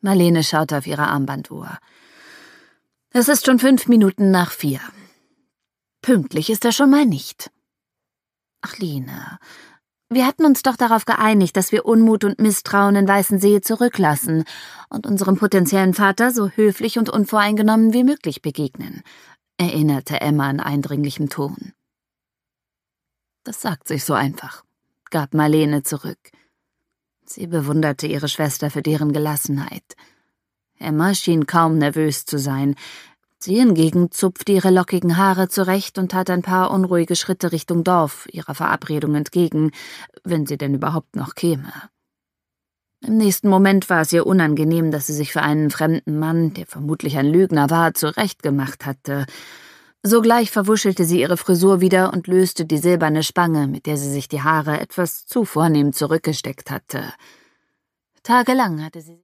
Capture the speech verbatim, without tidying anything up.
Marlene schaute auf ihre Armbanduhr. Es ist schon fünf Minuten nach vier. Pünktlich ist er schon mal nicht. Ach, Line, wir hatten uns doch darauf geeinigt, dass wir Unmut und Misstrauen in Weißensee zurücklassen und unserem potenziellen Vater so höflich und unvoreingenommen wie möglich begegnen, erinnerte Emma in eindringlichem Ton. Das sagt sich so einfach, gab Marlene zurück. Sie bewunderte ihre Schwester für deren Gelassenheit. Emma schien kaum nervös zu sein. Sie hingegen zupfte ihre lockigen Haare zurecht und tat ein paar unruhige Schritte Richtung Dorf ihrer Verabredung entgegen, wenn sie denn überhaupt noch käme. Im nächsten Moment war es ihr unangenehm, dass sie sich für einen fremden Mann, der vermutlich ein Lügner war, zurechtgemacht hatte. Sogleich verwuschelte sie ihre Frisur wieder und löste die silberne Spange, mit der sie sich die Haare etwas zu vornehm zurückgesteckt hatte. Tagelang hatte sie